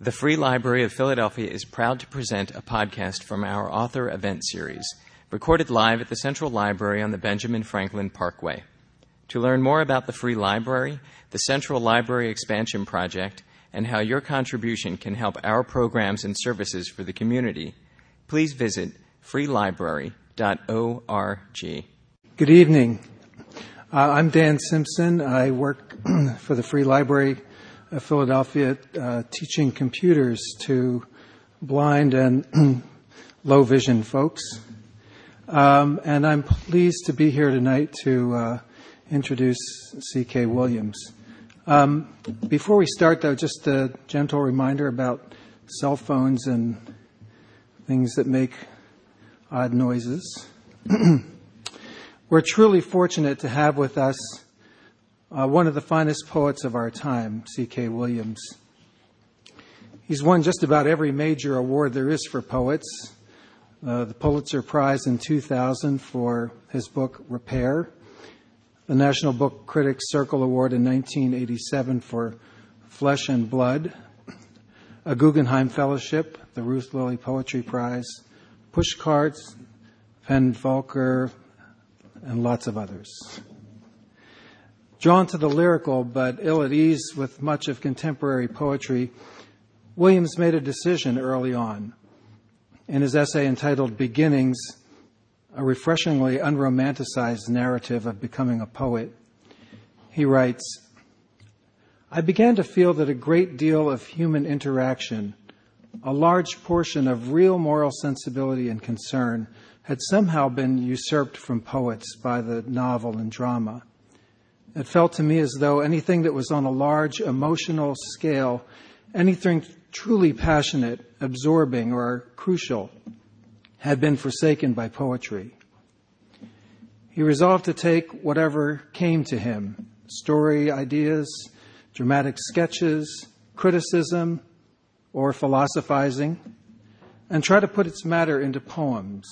The Free Library of Philadelphia is proud to present a podcast from our author event series, recorded live at the Central Library on the Benjamin Franklin Parkway. To learn more about the Free Library, the Central Library Expansion Project, and how your contribution can help our programs and services for the community, please visit freelibrary.org. Good evening. I'm Dan Simpson. I work for the Free Library of Philadelphia, teaching computers to blind and low vision folks. And I'm pleased to be here tonight to introduce C.K. Williams. Before we start, though, just a gentle reminder about cell phones and things that make odd noises. We're truly fortunate to have with us one of the finest poets of our time, C.K. Williams. He's won just about every major award there is for poets. The Pulitzer Prize in 2000 for his book Repair, the National Book Critics Circle Award in 1987 for Flesh and Blood, a Guggenheim Fellowship, the Ruth Lilly Poetry Prize, Pushcarts, Penn Volker, and lots of others. Drawn to the lyrical but ill at ease with much of contemporary poetry, Williams made a decision early on. In his essay entitled Beginnings, a refreshingly unromanticized narrative of becoming a poet, he writes, "I began to feel that a great deal of human interaction, a large portion of real moral sensibility and concern, had somehow been usurped from poets by the novel and drama. It felt to me as though anything that was on a large emotional scale, anything truly passionate, absorbing, or crucial, had been forsaken by poetry." He resolved to take whatever came to him, story ideas, dramatic sketches, criticism, or philosophizing, and try to put its matter into poems.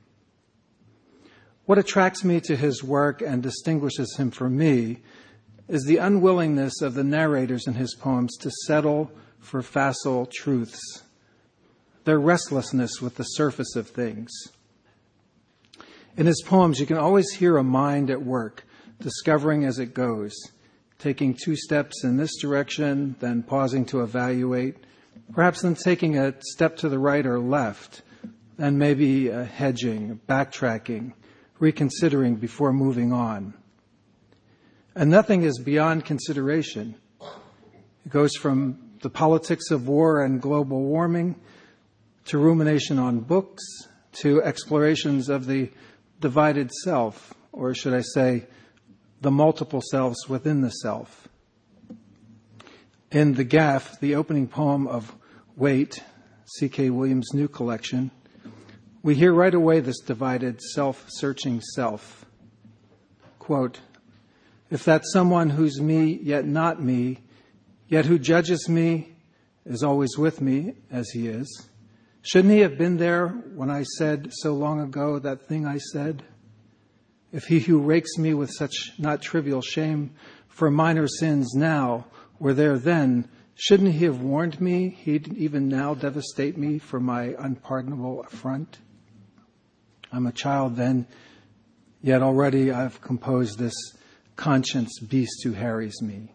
What attracts me to his work and distinguishes him from me is the unwillingness of the narrators in his poems to settle for facile truths, their restlessness with the surface of things. In his poems, you can always hear a mind at work, discovering as it goes, taking 2 steps in this direction, then pausing to evaluate, perhaps then taking a step to the right or left, then maybe hedging, backtracking, reconsidering before moving on. And nothing is beyond consideration. It goes from the politics of war and global warming to rumination on books to explorations of the divided self, or should I say, the multiple selves within the self. In The Gaff, the opening poem of Wait, C.K. Williams' new collection, we hear right away this divided, self-searching self. Quote, "If that someone who's me, yet not me, yet who judges me, is always with me, as he is, shouldn't he have been there when I said so long ago that thing I said? If he who rakes me with such not trivial shame for minor sins now were there then, shouldn't he have warned me he'd even now devastate me for my unpardonable affront? I'm a child then, yet already I've composed this conscience beast who harries me."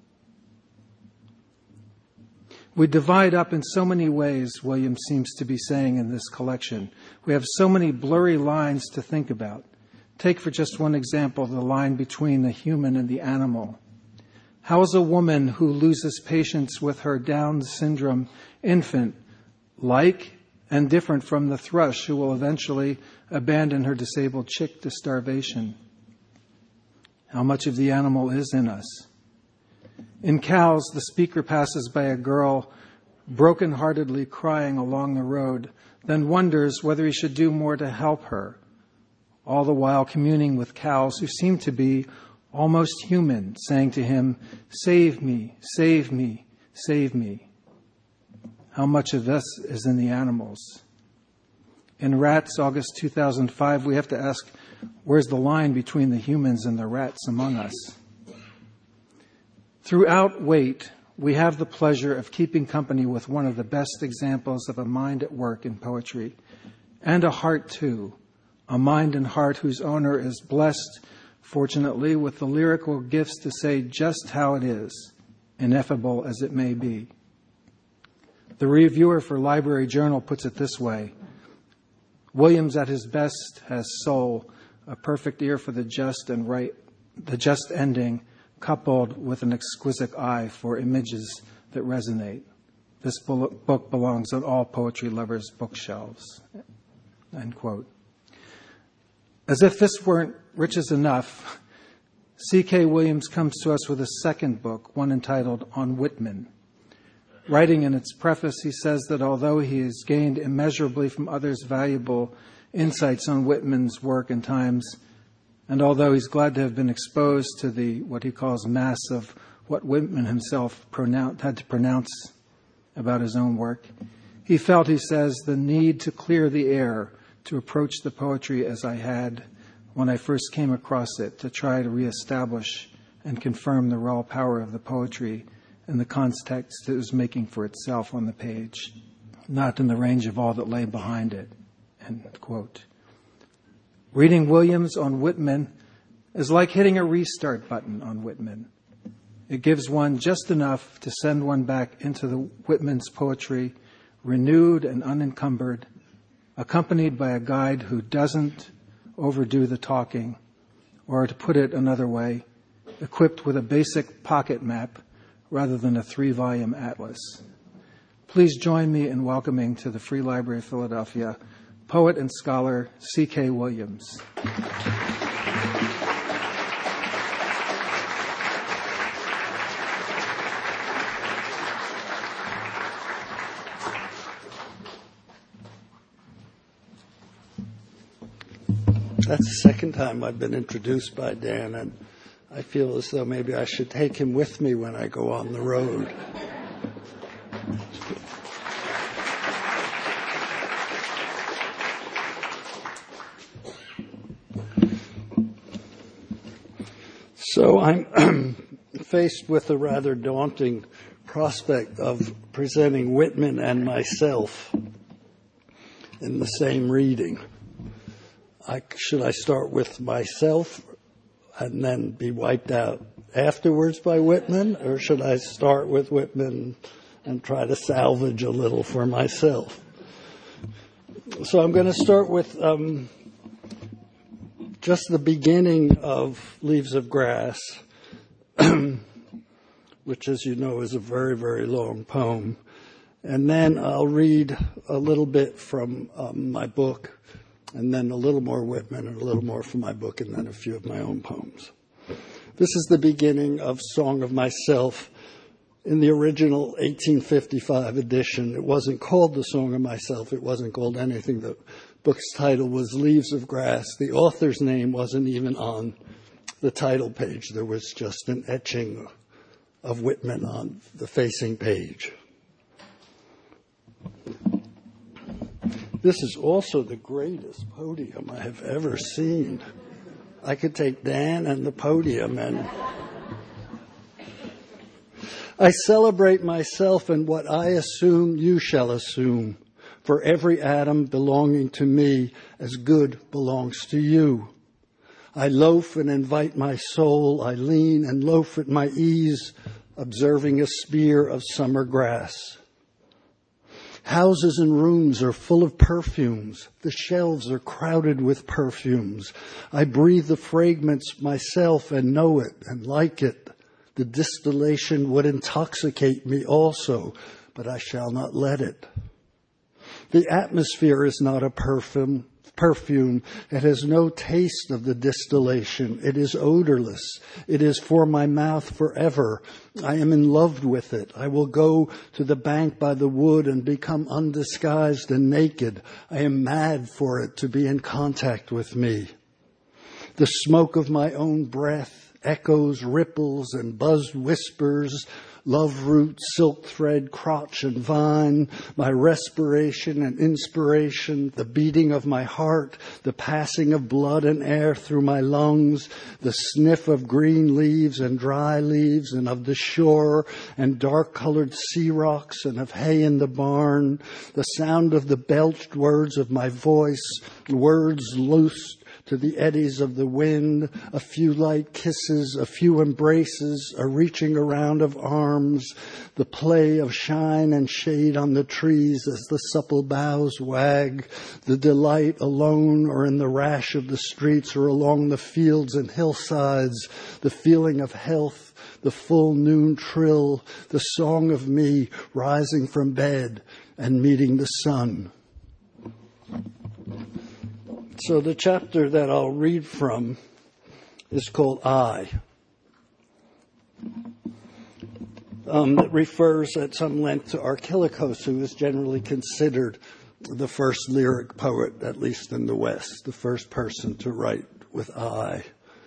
We divide up in so many ways, Williams seems to be saying in this collection. We have so many blurry lines to think about. Take for just one example the line between the human and the animal. How is a woman who loses patience with her Down syndrome infant like and different from the thrush who will eventually abandon her disabled chick to starvation? How much of the animal is in us? In Cows, the speaker passes by a girl broken-heartedly crying along the road, then wonders whether he should do more to help her, all the while communing with cows who seem to be almost human, saying to him, "Save me, save me, save me." How much of this is in the animals? In Rats, August 2005, we have to ask, where's the line between the humans and the rats among us? Throughout Wait, we have the pleasure of keeping company with one of the best examples of a mind at work in poetry, and a heart too, a mind and heart whose owner is blessed, fortunately, with the lyrical gifts to say just how it is, ineffable as it may be. The reviewer for Library Journal puts it this way: Williams at his best has soul, a perfect ear for the just and right, the just ending, coupled with an exquisite eye for images that resonate. This book belongs on all poetry lovers' bookshelves. End quote. As if this weren't riches enough, C.K. Williams comes to us with a second book, one entitled On Whitman. Writing in its preface, he says that although he has gained immeasurably from others valuable insights on Whitman's work and times, and although he's glad to have been exposed to the, what he calls, mass of what Whitman himself had to pronounce about his own work, he felt, he says, the need to clear the air, to approach the poetry as I had when I first came across it, to try to reestablish and confirm the raw power of the poetry in the context it was making for itself on the page, not in the range of all that lay behind it. End quote. Reading Williams on Whitman is like hitting a restart button on Whitman. It gives one just enough to send one back into the Whitman's poetry, renewed and unencumbered, accompanied by a guide who doesn't overdo the talking, or to put it another way, equipped with a basic pocket map rather than a 3-volume atlas. Please join me in welcoming to the Free Library of Philadelphia poet and scholar C.K. Williams. That's the second time I've been introduced by Dan, and I feel as though maybe I should take him with me when I go on the road. So I'm faced with a rather daunting prospect of presenting Whitman and myself in the same reading. Should I start with myself and then be wiped out afterwards by Whitman, or should I start with Whitman and try to salvage a little for myself? So I'm going to start with just the beginning of Leaves of Grass, which, as you know, is a very, very long poem. And then I'll read a little bit from my book, and then a little more Whitman and a little more from my book, and then a few of my own poems. This is the beginning of Song of Myself. In the original 1855 edition, it wasn't called The Song of Myself. It wasn't called anything. The book's title was Leaves of Grass. The author's name wasn't even on the title page. There was just an etching of Whitman on the facing page. This is also the greatest podium I have ever seen. I could take Dan and the podium and... I celebrate myself and what I assume you shall assume. For every atom belonging to me as good belongs to you. I loaf and invite my soul. I lean and loaf at my ease, observing a spear of summer grass. Houses and rooms are full of perfumes. The shelves are crowded with perfumes. I breathe the fragrance myself and know it and like it. The distillation would intoxicate me also, but I shall not let it. The atmosphere is not a perfume. It has no taste of the distillation. It is odorless. It is for my mouth forever. I am in love with it. I will go to the bank by the wood and become undisguised and naked. I am mad for it to be in contact with me. The smoke of my own breath echoes, ripples, and buzzed whispers love root, silk thread, crotch and vine, my respiration and inspiration, the beating of my heart, the passing of blood and air through my lungs, the sniff of green leaves and dry leaves and of the shore and dark-colored sea rocks and of hay in the barn, the sound of the belched words of my voice, words loosed to the eddies of the wind, a few light kisses, a few embraces, a reaching around of arms, the play of shine and shade on the trees as the supple boughs wag, the delight alone or in the rash of the streets or along the fields and hillsides, the feeling of health, the full noon trill, the song of me rising from bed and meeting the sun. So the chapter that I'll read from is called I. It refers at some length to Archilochos, who is generally considered the first lyric poet, at least in the West, the first person to write with I.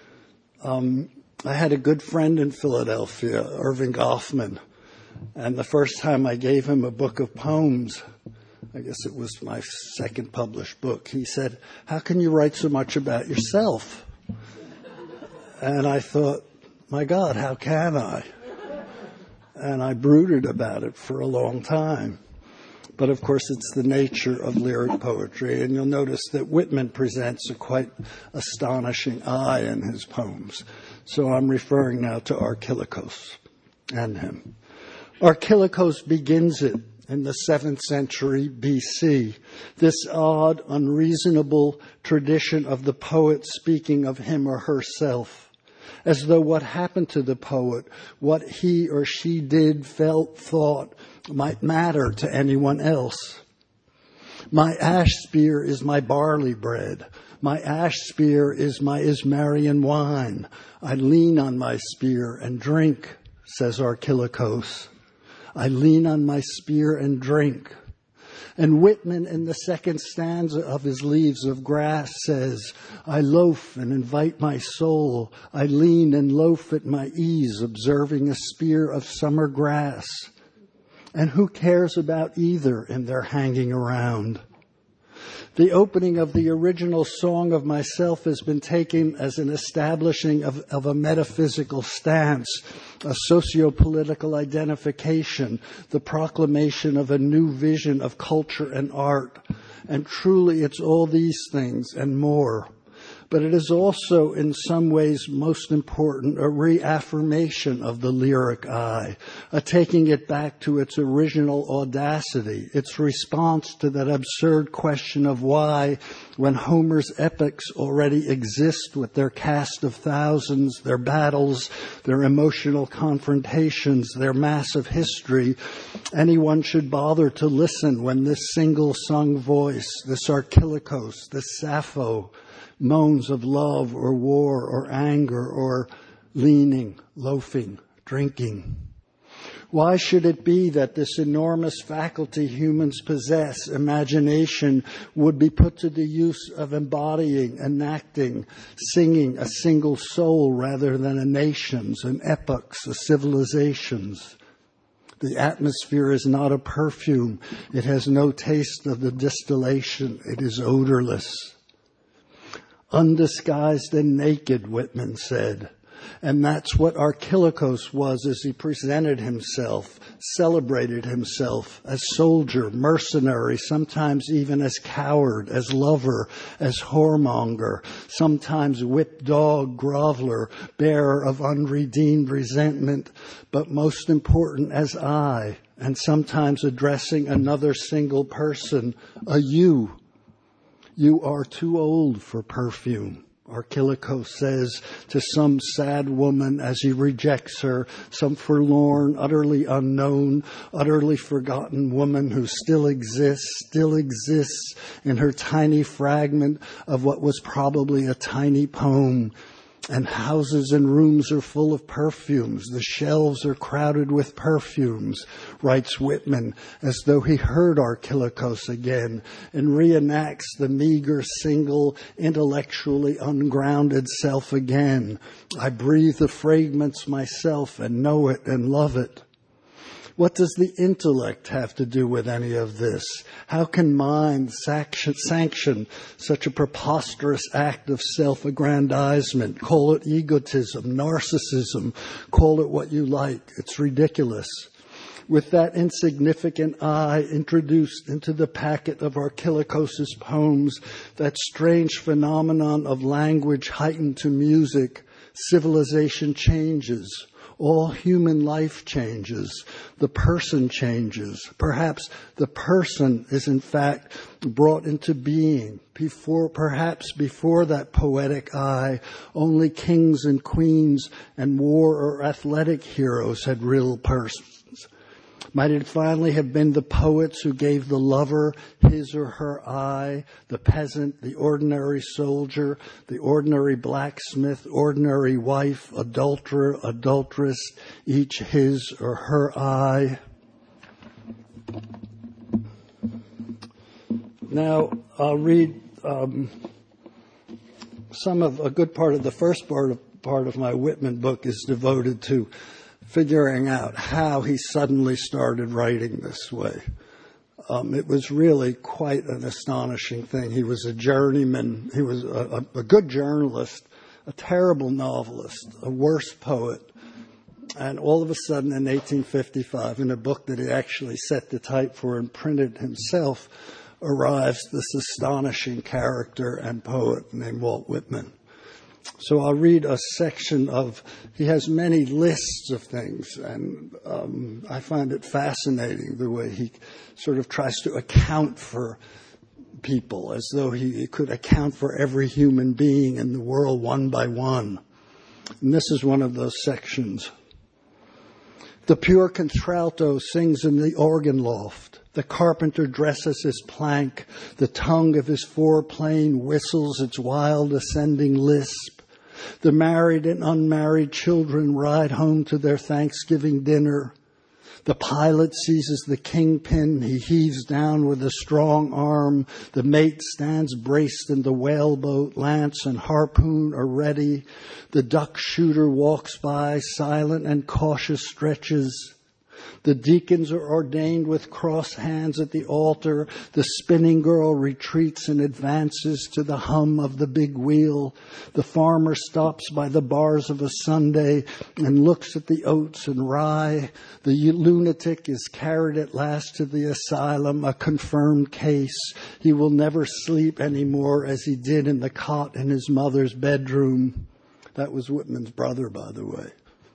I had a good friend in Philadelphia, Irving Goffman, and the first time I gave him a book of poems, I guess it was my second published book, he said, "How can you write so much about yourself?" And I thought, my God, how can I? And I brooded about it for a long time. But of course, it's the nature of lyric poetry. And you'll notice that Whitman presents a quite astonishing I in his poems. So I'm referring now to Archilochos and him. Archilochos begins it in the 7th century BC, this odd, unreasonable tradition of the poet speaking of him or herself, as though what happened to the poet, what he or she did, felt, thought, might matter to anyone else. My ash spear is my barley bread. My ash spear is my Ismarian wine. I lean on my spear and drink, says Archilochos. I lean on my spear and drink. And Whitman, in the second stanza of his Leaves of Grass, says, I loaf and invite my soul. I lean and loaf at my ease, observing a spear of summer grass. And who cares about either in their hanging around? The opening of the original Song of Myself has been taken as an establishing of a metaphysical stance, a socio-political identification, the proclamation of a new vision of culture and art. And truly it's all these things and more. But it is also, in some ways, most important, a reaffirmation of the lyric I, a taking it back to its original audacity, its response to that absurd question of why, when Homer's epics already exist with their cast of thousands, their battles, their emotional confrontations, their massive history, anyone should bother to listen when this single-sung voice, this Archilochos, this Sappho, moans of love or war or anger or leaning, loafing, drinking. Why should it be that this enormous faculty humans possess, imagination, would be put to the use of embodying, enacting, singing a single soul rather than a nation's, an epoch's, a civilization's? The atmosphere is not a perfume. It has no taste of the distillation. It is odorless. Undisguised and naked, Whitman said. And that's what Archilochos was as he presented himself, celebrated himself as soldier, mercenary, sometimes even as coward, as lover, as whoremonger, sometimes whipped dog, groveler, bearer of unredeemed resentment, but most important as I, and sometimes addressing another single person, a you. You are too old for perfume, Archilochos says to some sad woman as he rejects her, some forlorn, utterly unknown, utterly forgotten woman who still exists in her tiny fragment of what was probably a tiny poem. And houses and rooms are full of perfumes. The shelves are crowded with perfumes, writes Whitman, as though he heard Archilochos again, and reenacts the meager, single, intellectually ungrounded self again. I breathe the fragments myself and know it and love it. What does the intellect have to do with any of this? How can mind sanction such a preposterous act of self-aggrandizement? Call it egotism, narcissism, call it what you like. It's ridiculous. With that insignificant I introduced into the packet of Archilochos' poems, that strange phenomenon of language heightened to music, civilization changes. All human life changes. The person changes. Perhaps the person is in fact brought into being. Perhaps before that poetic eye, only kings and queens and war or athletic heroes had real persons. Might it finally have been the poets who gave the lover his or her eye, the peasant, the ordinary soldier, the ordinary blacksmith, ordinary wife, adulterer, adulteress, each his or her eye? Now, I'll read a good part of the first part of my Whitman book is devoted to figuring out how he suddenly started writing this way. It was really quite an astonishing thing. He was a journeyman. He was a good journalist, a terrible novelist, a worse poet. And all of a sudden in 1855, in a book that he actually set to type for and printed himself, arrives this astonishing character and poet named Walt Whitman. So I'll read a section he has many lists of things, and I find it fascinating the way he sort of tries to account for people as though he could account for every human being in the world one by one. And this is one of those sections. The pure contralto sings in the organ loft. The carpenter dresses his plank. The tongue of his foreplane whistles its wild ascending lisp. The married and unmarried children ride home to their Thanksgiving dinner. The pilot seizes the kingpin. He heaves down with a strong arm. The mate stands braced in the whaleboat. Lance and harpoon are ready. The duck shooter walks by, silent and cautious stretches. The deacons are ordained with crossed hands at the altar. The spinning girl retreats and advances to the hum of the big wheel. The farmer stops by the bars of a Sunday and looks at the oats and rye. The lunatic is carried at last to the asylum, a confirmed case. He will never sleep anymore as he did in the cot in his mother's bedroom. That was Whitman's brother, by the way.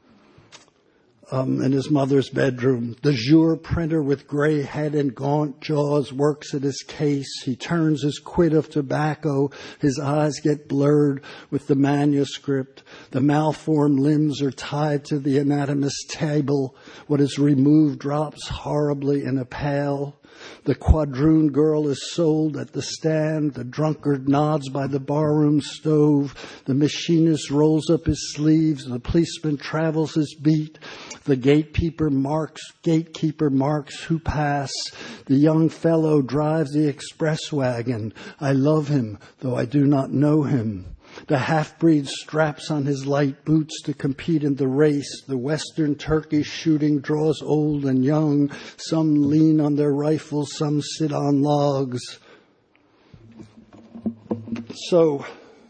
In his mother's bedroom. The jour printer with gray head and gaunt jaws works at his case. He turns his quid of tobacco. His eyes get blurred with the manuscript. The malformed limbs are tied to the anatomist's table. What is removed drops horribly in a pail. The quadroon girl is sold at the stand. The drunkard nods by the barroom stove. The machinist rolls up his sleeves. The policeman travels his beat. The gatekeeper marks who pass. The young fellow drives the express wagon. I love him, though I do not know him. The half-breed straps on his light boots to compete in the race. The Western turkey shooting draws old and young. Some lean on their rifles, some sit on logs. So,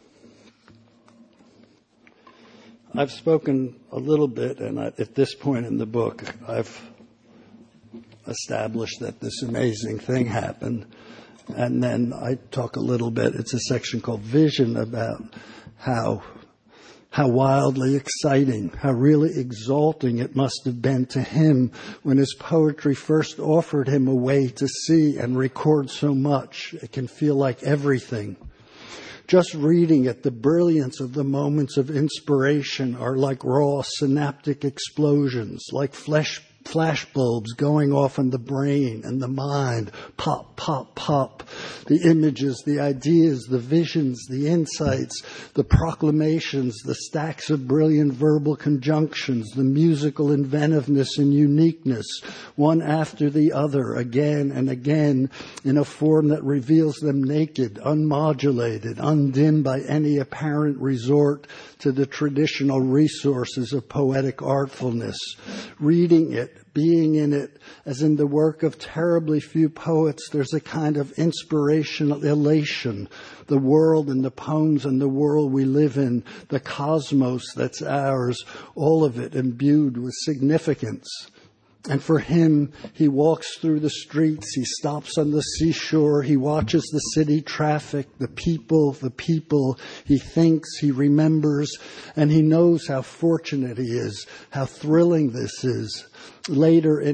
I've spoken a little bit, and at this point in the book, I've established that this amazing thing happened. And then I talk a little bit, it's a section called Vision, about how wildly exciting, how really exalting it must have been to him when his poetry first offered him a way to see and record so much. It can feel like everything. Just reading it, the brilliance of the moments of inspiration are like raw synaptic explosions, like flashbulbs going off in the brain and the mind. Pop, pop, pop. The images, the ideas, the visions, the insights, the proclamations, the stacks of brilliant verbal conjunctions, the musical inventiveness and uniqueness, one after the other, again and again, in a form that reveals them naked, unmodulated, undimmed by any apparent resort to the traditional resources of poetic artfulness. Reading it, it, being in it, as in the work of terribly few poets, there's a kind of inspirational elation. The world and the poems and the world we live in, the cosmos that's ours, all of it imbued with significance. And for him, he walks through the streets, he stops on the seashore, he watches the city traffic, the people, he thinks, he remembers, and he knows how fortunate he is, how thrilling this is. Later in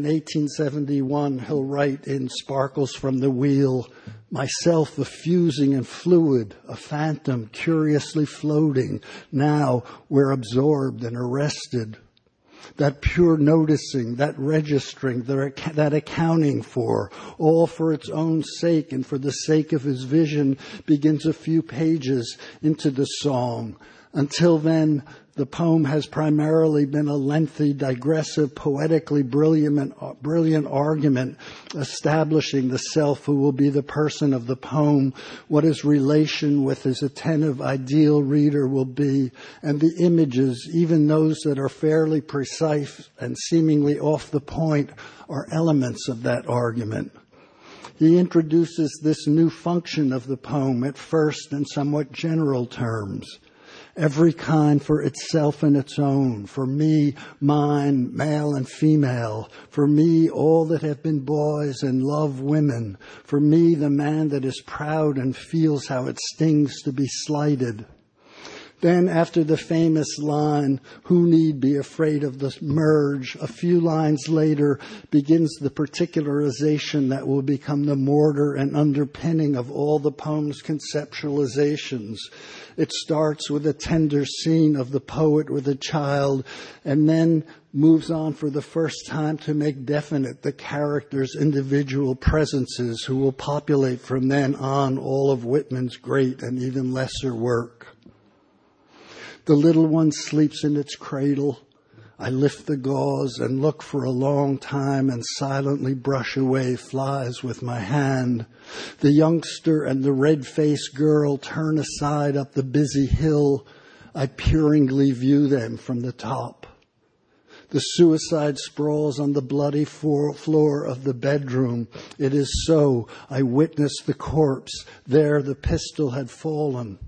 1871, he'll write in Sparkles from the Wheel, myself a fusing and fluid, a phantom curiously floating. Now we're absorbed and arrested. That pure noticing, that registering, that accounting for, all for its own sake and for the sake of his vision, begins a few pages into the song. Until then, the poem has primarily been a lengthy, digressive, poetically brilliant argument establishing the self who will be the person of the poem, what his relation with his attentive, ideal reader will be, and the images, even those that are fairly precise and seemingly off the point, are elements of that argument. He introduces this new function of the poem, at first in somewhat general terms. Every kind for itself and its own, for me, mine, male and female, for me, all that have been boys and love women, for me, the man that is proud and feels how it stings to be slighted. Then, after the famous line, who need be afraid of the merge, a few lines later begins the particularization that will become the mortar and underpinning of all the poem's conceptualizations. It starts with a tender scene of the poet with a child, and then moves on for the first time to make definite the character's individual presences who will populate from then on all of Whitman's great and even lesser work. The little one sleeps in its cradle. I lift the gauze and look for a long time and silently brush away flies with my hand. The youngster and the red-faced girl turn aside up the busy hill. I peeringly view them from the top. The suicide sprawls on the bloody floor of the bedroom. It is so. I witnessed the corpse. There the pistol had fallen.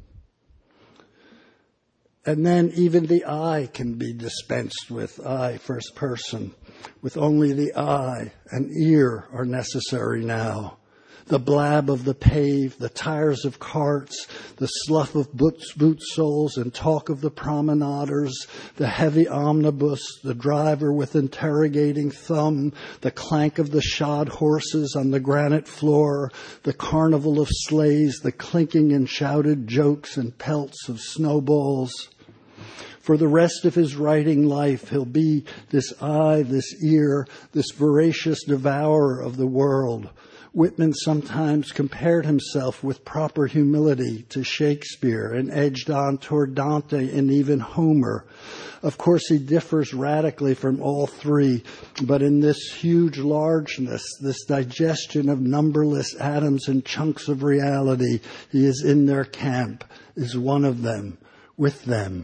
And then even the I can be dispensed with, I, first person. With only the eye and ear are necessary now. The blab of the pave, the tires of carts, the slough of boot soles and talk of the promenaders, the heavy omnibus, the driver with interrogating thumb, the clank of the shod horses on the granite floor, the carnival of sleighs, the clinking and shouted jokes and pelts of snowballs. For the rest of his writing life, he'll be this eye, this ear, this voracious devourer of the world. Whitman sometimes compared himself with proper humility to Shakespeare and edged on toward Dante and even Homer. Of course, he differs radically from all three, but in this huge largeness, this digestion of numberless atoms and chunks of reality, he is in their camp, is one of them, with them.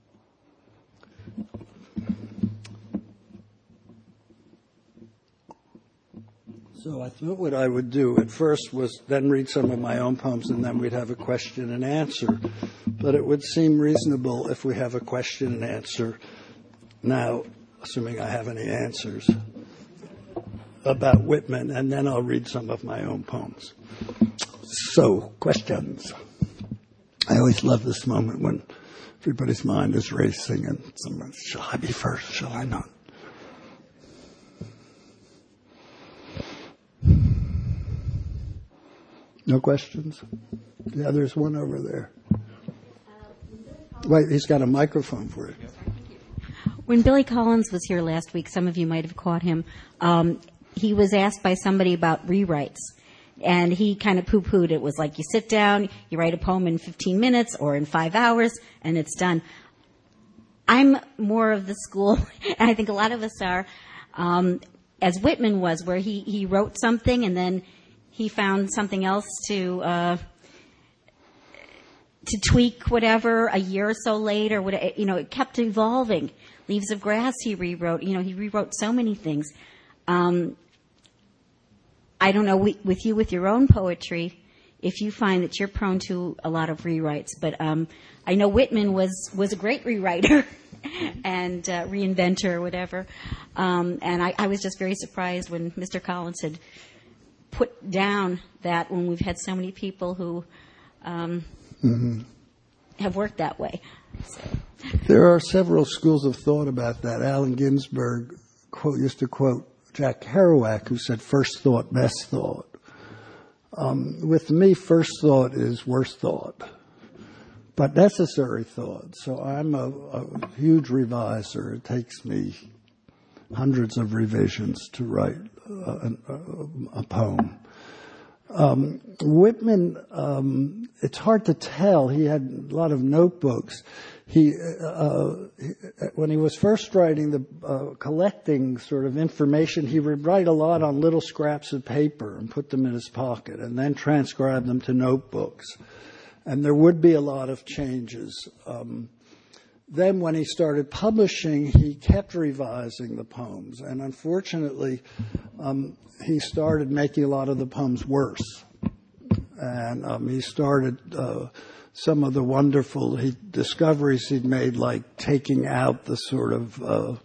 So I thought what I would do at first was then read some of my own poems and then we'd have a question and answer. But it would seem reasonable if we have a question and answer now, assuming I have any answers, about Whitman, and then I'll read some of my own poems. So, questions. I always love this moment when everybody's mind is racing and someone, shall I be first? Shall I not? No questions? Yeah, there's one over there. Wait, he's got a microphone for you. When Billy Collins was here last week, some of you might have caught him, he was asked by somebody about rewrites. And he kind of poo-pooed. It was like you sit down, you write a poem in 15 minutes or in 5 hours, and it's done. I'm more of the school, and I think a lot of us are, as Whitman was, where he wrote something and then he found something else to to tweak whatever a year or so later. It kept evolving. Leaves of Grass he rewrote. He rewrote so many things. I don't know with your own poetry, if you find that you're prone to a lot of rewrites, but I know Whitman was a great rewriter and reinventor or whatever. And I was just very surprised when Mr. Collins had put down that when we've had so many people who have worked that way. So. There are several schools of thought about that. Allen Ginsberg used to quote Jack Kerouac, who said, "First thought, best thought." With me, first thought is worst thought, but necessary thought. So I'm a huge reviser. It takes me hundreds of revisions to write a poem. Whitman, it's hard to tell. He had a lot of notebooks. When he was first writing collecting sort of information, he would write a lot on little scraps of paper and put them in his pocket and then transcribe them to notebooks. And there would be a lot of changes. Then when he started publishing, he kept revising the poems. And unfortunately, he started making a lot of the poems worse. And he started some of the wonderful discoveries he'd made, like taking out the sort of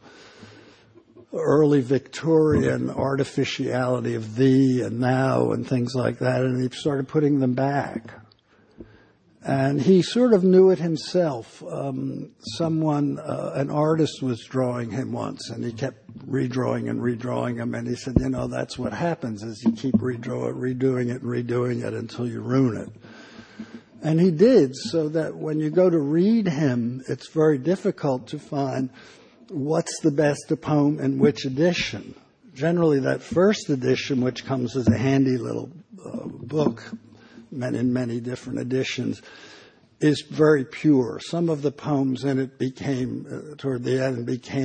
early Victorian artificiality of thee and thou and things like that, and he started putting them back. And he sort of knew it himself. An artist was drawing him once, and he kept redrawing him, and he said, that's what happens, is you keep redoing it until you ruin it. And he did, so that when you go to read him, it's very difficult to find what's the best poem in which edition. Generally, that first edition, which comes as a handy little book, in many different editions, is very pure. Some of the poems in it became, toward the end,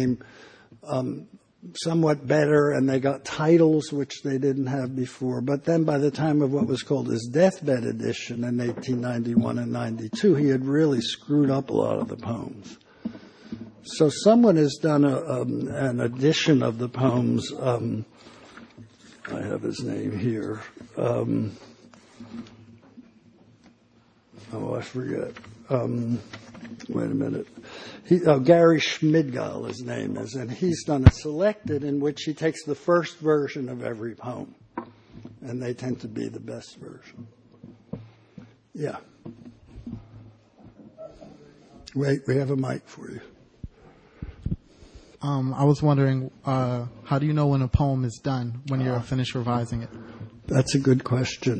somewhat better, and they got titles which they didn't have before. But then by the time of what was called his deathbed edition in 1891 and 92, he had really screwed up a lot of the poems. So someone has done an edition of the poems. I have his name here. I forget. Wait a minute. Gary Schmidgall, his name is, and he's done a selected in which he takes the first version of every poem, and they tend to be the best version. Yeah. Wait, we have a mic for you. I was wondering, how do you know when a poem is done, when you're finished revising it? That's a good question.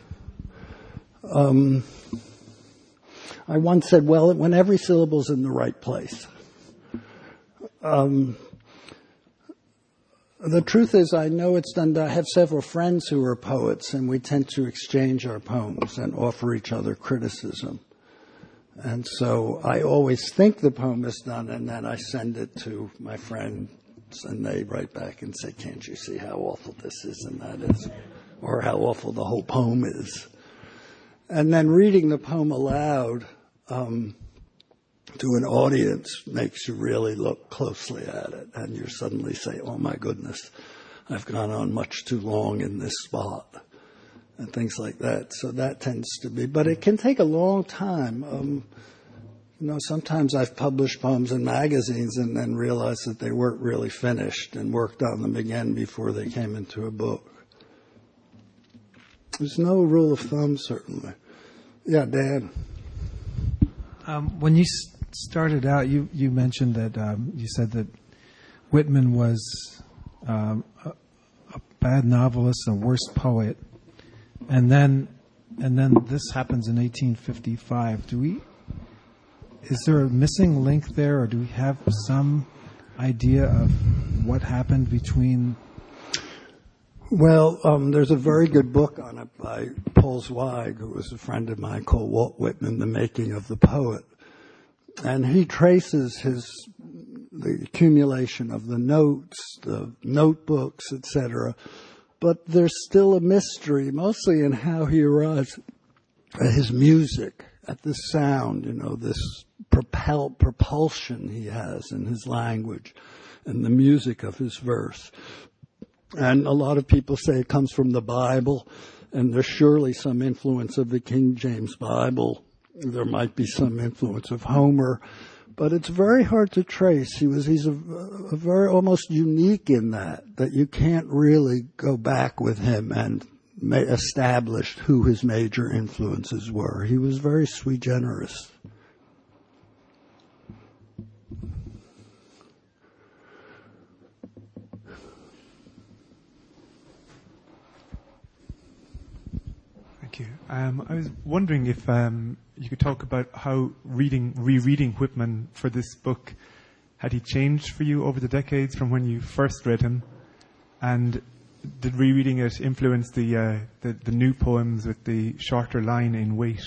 I once said, when every syllable's in the right place. The truth is, I know it's done. I have several friends who are poets, and we tend to exchange our poems and offer each other criticism. And so I always think the poem is done, and then I send it to my friends, and they write back and say, "Can't you see how awful this is and that is?" Or how awful the whole poem is. And then reading the poem aloud to an audience makes you really look closely at it, and you suddenly say, "Oh my goodness, I've gone on much too long in this spot," and things like that. So that tends to be, but it can take a long time. Sometimes I've published poems in magazines and then realized that they weren't really finished and worked on them again before they came into a book. There's no rule of thumb, certainly. Yeah, Dan. When you started out, you mentioned that you said that Whitman was a bad novelist, a worse poet, and then this happens in 1855. Is there a missing link there, or do we have some idea of what happened between? Well, there's a very good book on it by Paul Zweig, who was a friend of mine, called Walt Whitman, The Making of the Poet. And he traces the accumulation of the notes, the notebooks, etc. But there's still a mystery, mostly in how he arrives at his music. at the sound, this propulsion he has in his language and the music of his verse. And a lot of people say it comes from the Bible, and there's surely some influence of the King James Bible. There might be some influence of Homer, but it's very hard to trace. He's a very almost unique in that you can't really go back with him and establish who his major influences were. He was very sui generis. Thank you. I was wondering if you could talk about how rereading Whitman for this book, had he changed for you over the decades from when you first read him? And did rereading it influence the new poems with the shorter line in weight?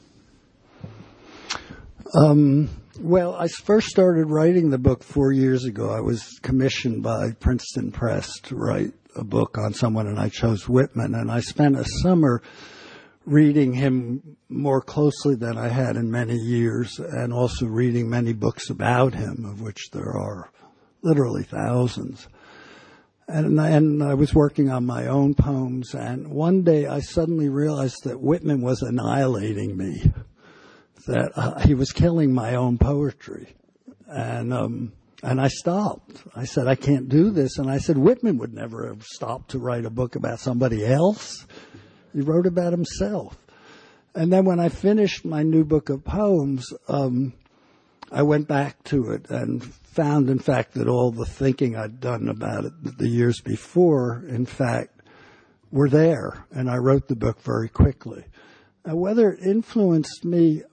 Well, I first started writing the book 4 years ago. I was commissioned by Princeton Press to write a book on someone, and I chose Whitman. And I spent a summer reading him more closely than I had in many years, and also reading many books about him, of which there are literally thousands. And I was working on my own poems, and one day I suddenly realized that Whitman was annihilating me, that he was killing my own poetry. And I stopped. I said, I can't do this. And I said, Whitman would never have stopped to write a book about somebody else. He wrote about himself. And then when I finished my new book of poems, I went back to it and found, in fact, that all the thinking I'd done about it the years before, in fact, were there. And I wrote the book very quickly. Now, whether it influenced me,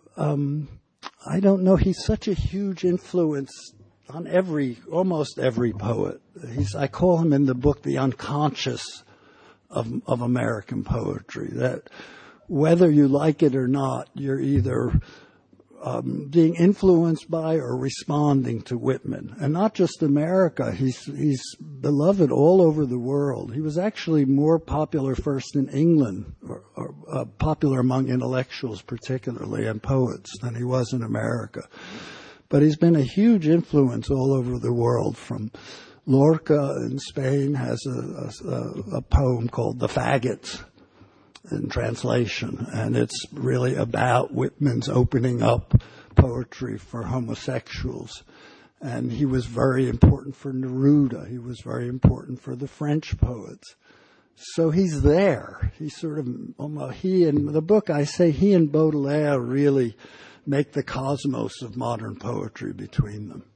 I don't know. He's such a huge influence on almost every poet. I call him in the book the unconscious of American poetry, that whether you like it or not, you're either being influenced by or responding to Whitman. And not just America, he's beloved all over the world. He was actually more popular first in England, or popular among intellectuals particularly, and poets, than he was in America. But he's been a huge influence all over the world. From Lorca in Spain has a poem called The Faggots, in translation, and it's really about Whitman's opening up poetry for homosexuals. And he was very important for Neruda. He was very important for the French poets. So he's there. He's sort of, he and the book, I say he and Baudelaire really make the cosmos of modern poetry between them.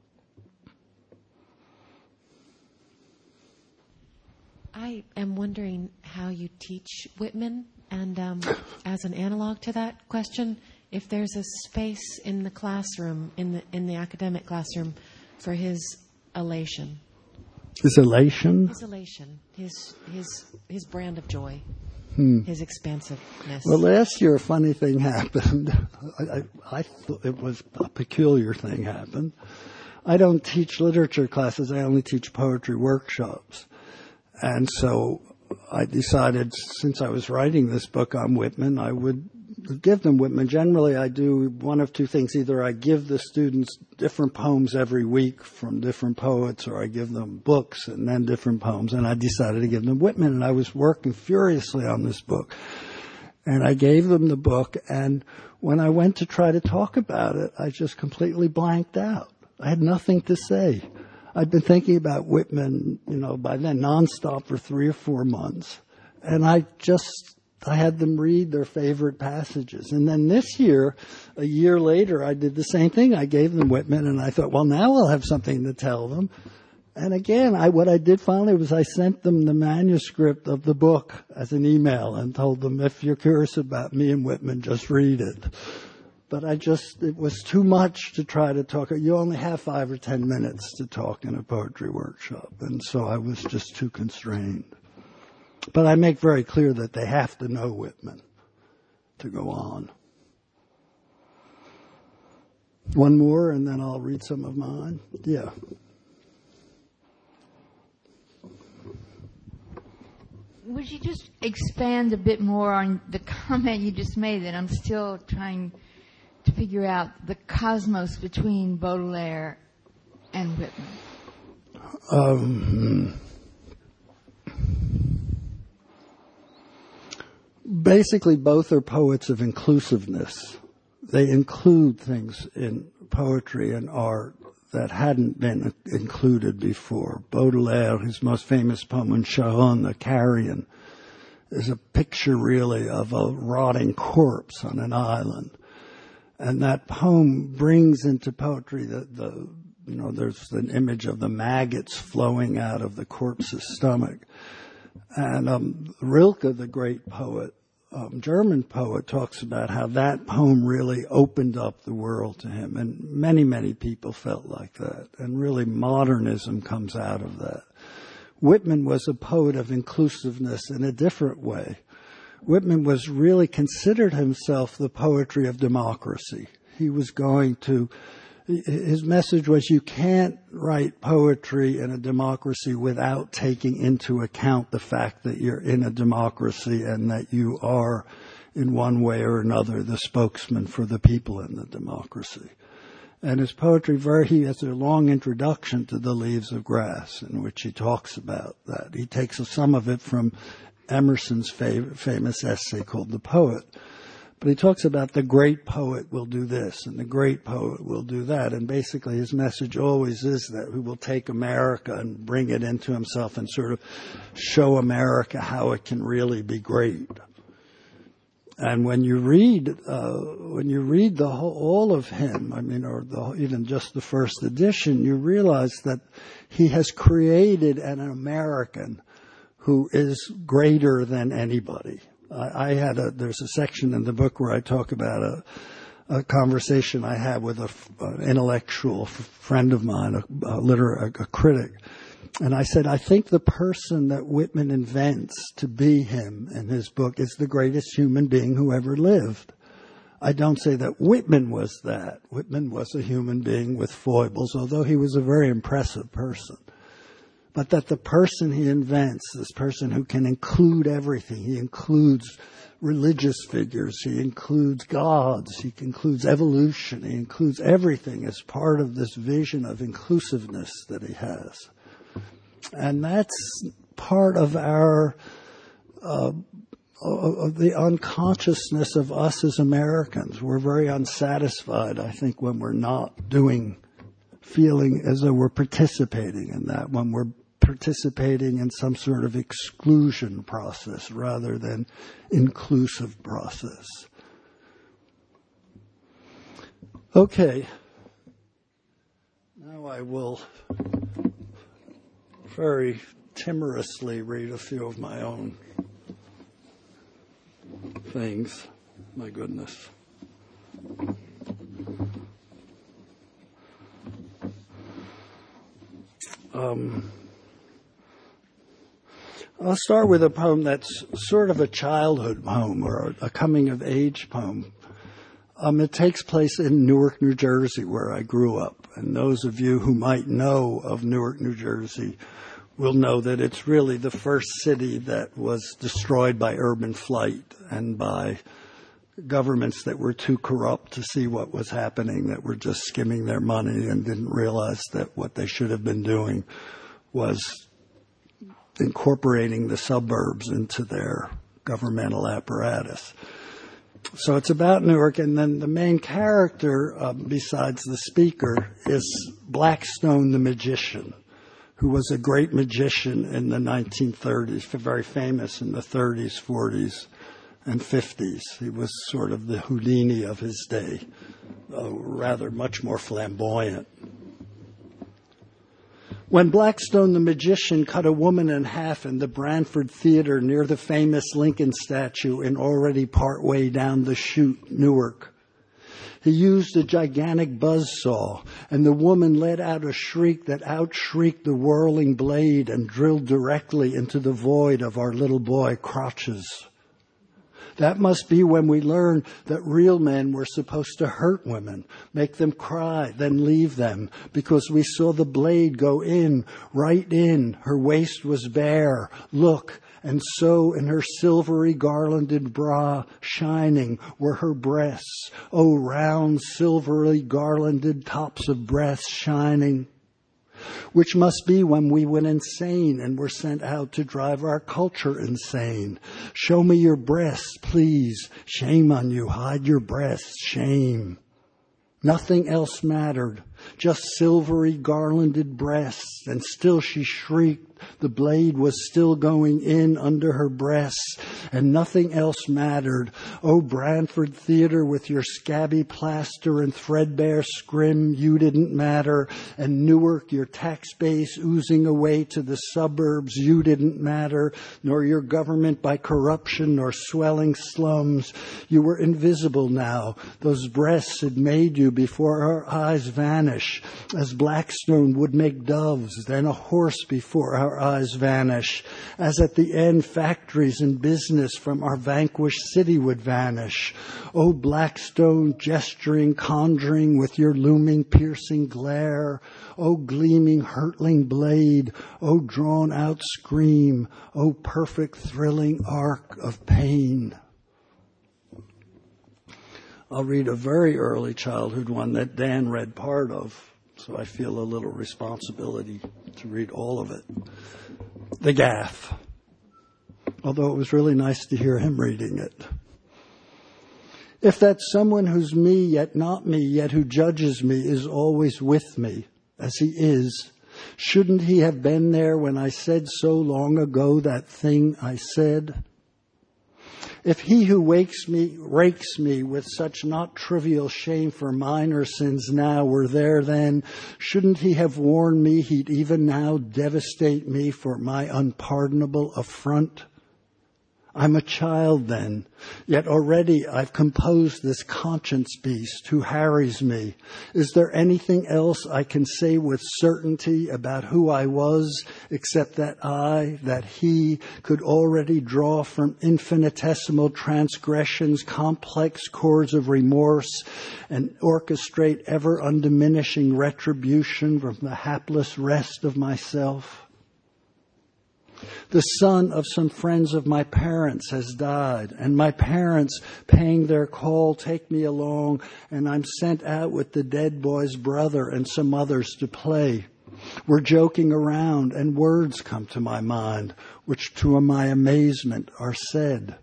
I am wondering how you teach Whitman, and as an analog to that question, if there's a space in the classroom, in the academic classroom, for his elation. His elation? His elation. His brand of joy. His expansiveness. Well, last year a funny thing happened. I thought it was a peculiar thing happened. I don't teach literature classes. I only teach poetry workshops. And so I decided, since I was writing this book on Whitman, I would give them Whitman. Generally, I do one of two things. Either I give the students different poems every week from different poets, or I give them books and then different poems. And I decided to give them Whitman, and I was working furiously on this book. And I gave them the book, and when I went to try to talk about it, I just completely blanked out. I had nothing to say. I'd been thinking about Whitman, by then nonstop for 3 or 4 months. And I had them read their favorite passages. And then this year, a year later, I did the same thing. I gave them Whitman, and I thought, well, now I'll have something to tell them. And again, what I did finally was I sent them the manuscript of the book as an email and told them, if you're curious about me and Whitman, just read it. But it was too much to try to talk. You only have 5 or 10 minutes to talk in a poetry workshop. And so I was just too constrained. But I make very clear that they have to know Whitman to go on. One more, and then I'll read some of mine. Yeah. would you just expand a bit more on the comment you just made that I'm still trying to figure out the cosmos between Baudelaire and Whitman? Basically, both are poets of inclusiveness. They include things in poetry and art that hadn't been included before. Baudelaire, his most famous poem, Charonne, the Carrion, is a picture really of a rotting corpse on an island. And that poem brings into poetry there's an image of the maggots flowing out of the corpse's stomach. And Rilke, the great poet, German poet, talks about how that poem really opened up the world to him. And many, many people felt like that. And really modernism comes out of that. Whitman was a poet of inclusiveness in a different way. Whitman was really considered himself the poetry of democracy. He was going to... His message was you can't write poetry in a democracy without taking into account the fact that you're in a democracy and that you are, in one way or another, the spokesman for the people in the democracy. And his poetry, he has a long introduction to The Leaves of Grass in which he talks about that. He takes some of it from Emerson's famous essay called The Poet. But he talks about the great poet will do this and the great poet will do that. And basically his message always is that he will take America and bring it into himself and sort of show America how it can really be great. And when you read all of him, even just the first edition, you realize that he has created an American who is greater than anybody. There's a section in the book where I talk about a conversation I had with an intellectual friend of mine, a critic. And I said, I think the person that Whitman invents to be him in his book is the greatest human being who ever lived. I don't say that Whitman was that. Whitman was a human being with foibles, although he was a very impressive person. But that the person he invents, this person who can include everything, he includes religious figures, he includes gods, he includes evolution, he includes everything as part of this vision of inclusiveness that he has. And that's part of our, of the unconsciousness of us as Americans. We're very unsatisfied, I think, when we're not feeling as though we're participating in that, when we're participating in some sort of exclusion process rather than inclusive process. Okay. Now I will very timorously read a few of my own things. My goodness. I'll start with a poem that's sort of a childhood poem or a coming-of-age poem. It takes place in Newark, New Jersey, where I grew up. And those of you who might know of Newark, New Jersey will know that it's really the first city that was destroyed by urban flight and by governments that were too corrupt to see what was happening, that were just skimming their money and didn't realize that what they should have been doing was incorporating the suburbs into their governmental apparatus. So it's about Newark, and then the main character, besides the speaker, is Blackstone the magician, who was a great magician in the 1930s, very famous in the 30s, 40s, and 50s. He was sort of the Houdini of his day, rather much more flamboyant. When Blackstone the magician cut a woman in half in the Branford Theater near the famous Lincoln statue in already partway down the chute, Newark, he used a gigantic buzzsaw, and the woman let out a shriek that outshrieked the whirling blade and drilled directly into the void of our little boy crotches. That must be when we learned that real men were supposed to hurt women, make them cry, then leave them, because we saw the blade go in, right in. Her waist was bare. Look, And so in her silvery garlanded bra, shining were her breasts, oh, round silvery garlanded tops of breasts shining. Which must be when we went insane and were sent out to drive our culture insane. Show me your breasts, please. Shame on you. Hide your breasts. Shame. Nothing else mattered. Just silvery garlanded breasts. And still she shrieked. The blade was still going in under her breasts, and nothing else mattered. Oh, Branford Theater with your scabby plaster and threadbare scrim, you didn't matter. And Newark, your tax base oozing away to the suburbs, you didn't matter. Nor your government by corruption nor swelling slums. You were invisible now. Those breasts had made you before our eyes vanish, as Blackstone would make doves, then a horse before our eyes vanish, as at the end factories and business from our vanquished city would vanish. Oh, Blackstone, gesturing, conjuring with your looming, piercing glare. Oh, gleaming, hurtling blade. Oh, drawn out scream. Oh, perfect, thrilling arc of pain. I'll read a very early childhood one that Dan read part of, so I feel a little responsibility to read all of it. The Gaff. Although it was really nice to hear him reading it. If that someone who's me, yet not me, yet who judges me, is always with me, as he is, shouldn't he have been there when I said so long ago that thing I said? If he who rakes me with such not trivial shame for minor sins now were there then, shouldn't he have warned me he'd even now devastate me for my unpardonable affront? I'm a child then, yet already I've composed this conscience beast who harries me. Is there anything else I can say with certainty about who I was, except that I, that he, could already draw from infinitesimal transgressions complex chords of remorse and orchestrate ever undiminishing retribution from the hapless rest of myself? The son of some friends of my parents has died, and my parents, paying their call, take me along, and I'm sent out with the dead boy's brother and some others to play. We're joking around, and words come to my mind, which to my amazement are said.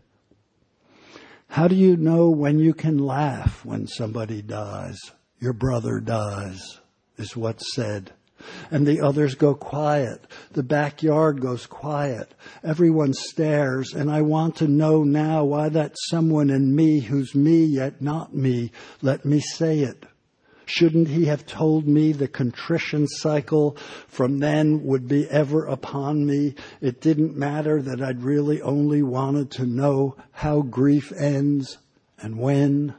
How do you know when you can laugh when somebody dies? Your brother dies, is what's said. And the others go quiet. The backyard goes quiet. Everyone stares, and I want to know now why that someone in me who's me yet not me let me say it. Shouldn't he have told me the contrition cycle from then would be ever upon me? It didn't matter that I'd really only wanted to know how grief ends and when.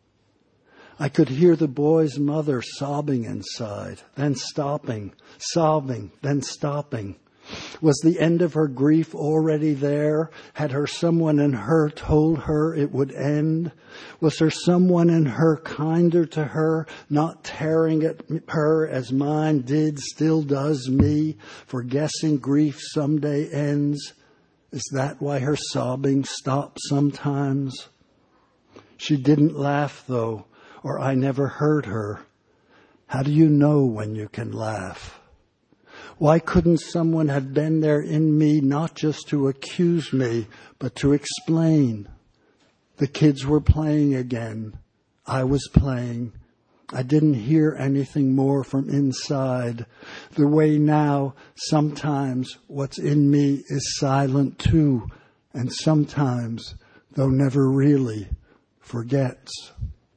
I could hear the boy's mother sobbing inside, then stopping, sobbing, then stopping. Was the end of her grief already there? Had her someone in her told her it would end? Was there someone in her kinder to her, not tearing at her as mine did, still does me, for guessing grief someday ends? Is that why her sobbing stops sometimes? She didn't laugh, though, or I never heard her. How do you know when you can laugh? Why couldn't someone have been there in me, not just to accuse me, but to explain? The kids were playing again. I was playing. I didn't hear anything more from inside. The way now, sometimes what's in me is silent too, and sometimes, though never really, forgets.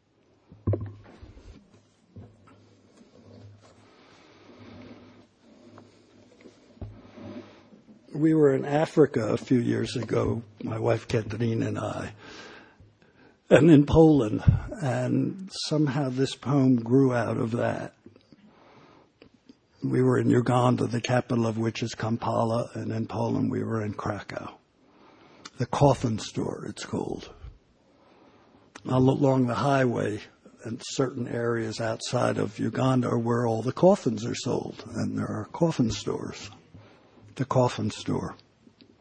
We were in Africa a few years ago, my wife Katrina and I, and in Poland, and somehow this poem grew out of that. We were in Uganda, the capital of which is Kampala, and in Poland we were in Krakow. The Coffin Store, it's called. Along the highway in certain areas outside of Uganda are where all the coffins are sold, and there are coffin stores. The Coffin Store.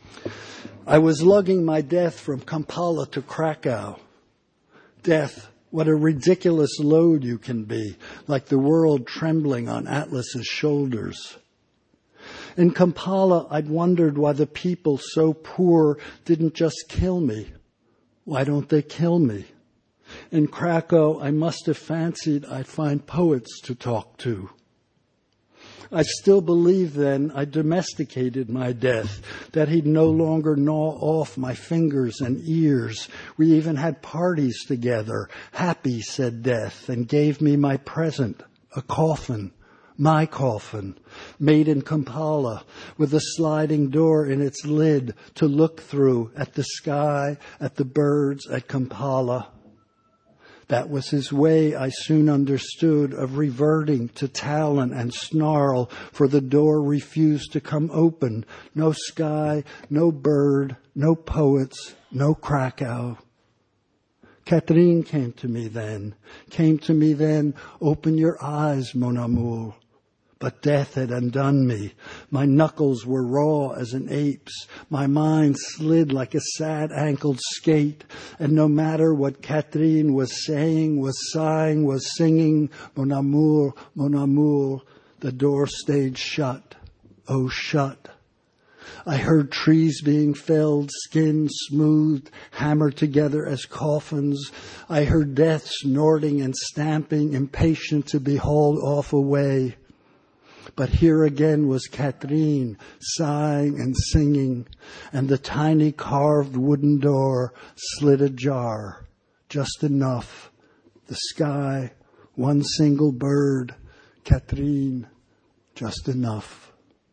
I was lugging my death from Kampala to Krakow. Death, what a ridiculous load you can be, like the world trembling on Atlas's shoulders. In Kampala, I'd wondered why the people so poor didn't just kill me. Why don't they kill me? In Krakow, I must have fancied I'd find poets to talk to. I still believed then I domesticated my death, that he'd no longer gnaw off my fingers and ears. We even had parties together. Happy, said death, and gave me my present, a coffin, my coffin, made in Kampala, with a sliding door in its lid to look through at the sky, at the birds, at Kampala. That was his way, I soon understood, of reverting to talon and snarl, for the door refused to come open. No sky, no bird, no poets, no Krakow. Catherine came to me then, open your eyes, mon amour. But death had undone me. My knuckles were raw as an ape's. My mind slid like a sad-ankled skate. And no matter what Catherine was saying, was sighing, was singing, mon amour, the door stayed shut. Oh, shut. I heard trees being felled, skin smoothed, hammered together as coffins. I heard death snorting and stamping, impatient to be hauled off away. But here again was Catherine, sighing and singing, and the tiny carved wooden door slid ajar, just enough. The sky, one single bird, Catherine, just enough.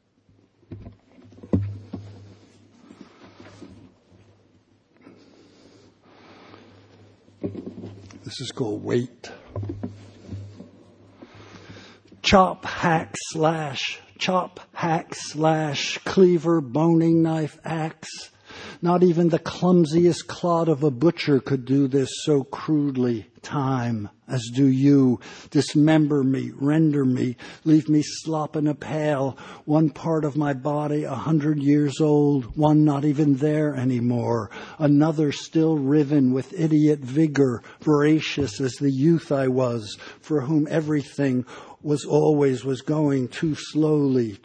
This is called Wait. Chop, hack, slash, cleaver, boning knife, axe. Not even the clumsiest clod of a butcher could do this so crudely. Time, as do you, dismember me, render me, leave me slop in a pail, one part of my body 100 years old, one not even there anymore, another still riven with idiot vigor, voracious as the youth I was, for whom everything was going too slowly.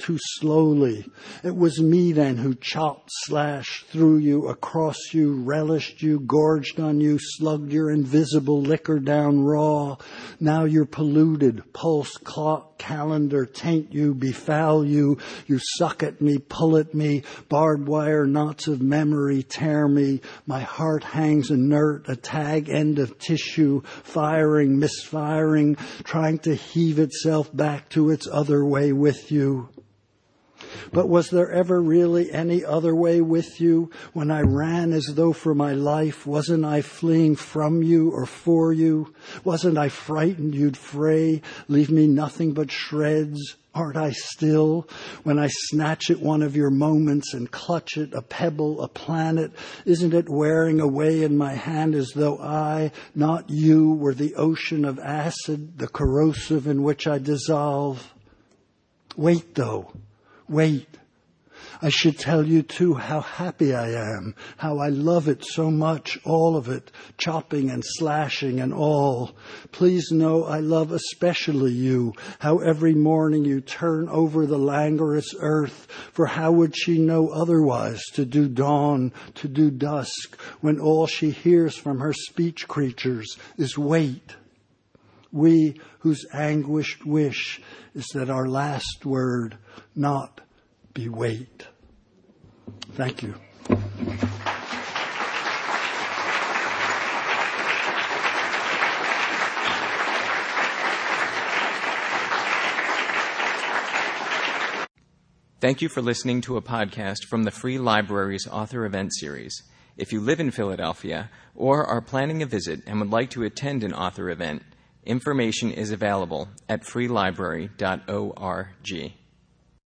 It was me then who chopped, slashed, threw you, across you, relished you, gorged on you, slugged your invisible liquor down raw. Now you're polluted, pulse, clock, calendar, taint you, befoul you, you suck at me, pull at me, barbed wire knots of memory tear me, my heart hangs inert, a tag end of tissue, firing, misfiring, trying to heave itself back to its other way with you. But was there ever really any other way with you? When I ran as though for my life, wasn't I fleeing from you or for you? Wasn't I frightened you'd fray, leave me nothing but shreds? Aren't I still? When I snatch at one of your moments and clutch it, a pebble, a planet, isn't it wearing away in my hand as though I, not you, were the ocean of acid, the corrosive in which I dissolve? Wait, though. Wait. I should tell you, too, how happy I am, how I love it so much, all of it, chopping and slashing and all. Please know I love especially you, how every morning you turn over the languorous earth, for how would she know otherwise to do dawn, to do dusk, when all she hears from her speech creatures is wait. We whose anguished wish is that our last word not be wait. Thank you. Thank you for listening to a podcast from the Free Library's Author Event Series. If you live in Philadelphia or are planning a visit and would like to attend an author event, information is available at freelibrary.org.